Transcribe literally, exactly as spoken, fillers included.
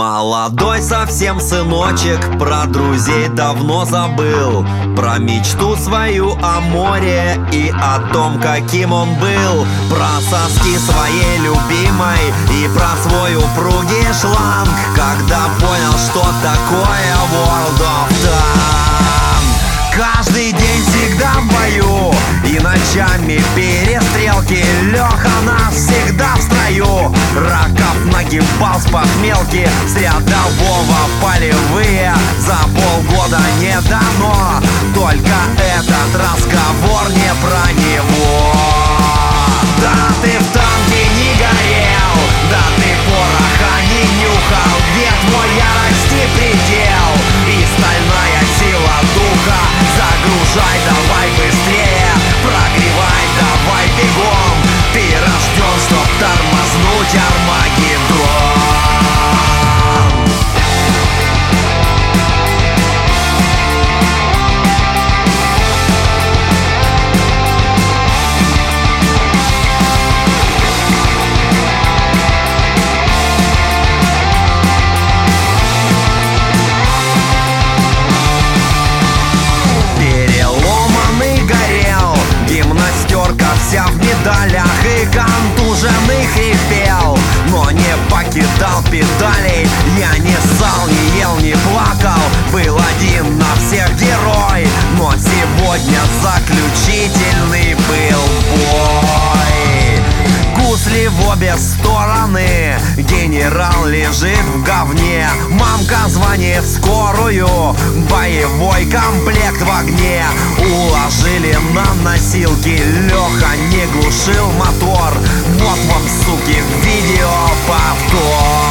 Молодой совсем сыночек про друзей давно забыл, про мечту свою о море и о том, каким он был, про соски своей любимой и про свой упругий шланг, когда понял, что такое World of Tanks. Каждый день всегда в бою и ночами перестрелки. Леха нас всегда в строю, раков нагибал с похмелки. С ряда Вова полевые за полгода не дано. Только этот разговор не про него. Да ты в танке не горел, да ты пороха не нюхал. Где твой ярости предел и стальная сила духа? Загружай давай быстрее, прогревай давай бегом. Ты рожден, чтоб тормознуть Армагеддон. Вся в медалях и контуженный хрипел, но не покидал педалей. Я не ссал, не ел, не плакал, был один на всех герой. Но сегодня заключительный был бой. Гусли в обе стороны, генерал лежит в говне. Мамка звонит в скорую, боевой комплект в огне. Уложили на носилки, Леха не глушил мотор. Вот вам, суки, видео повтор.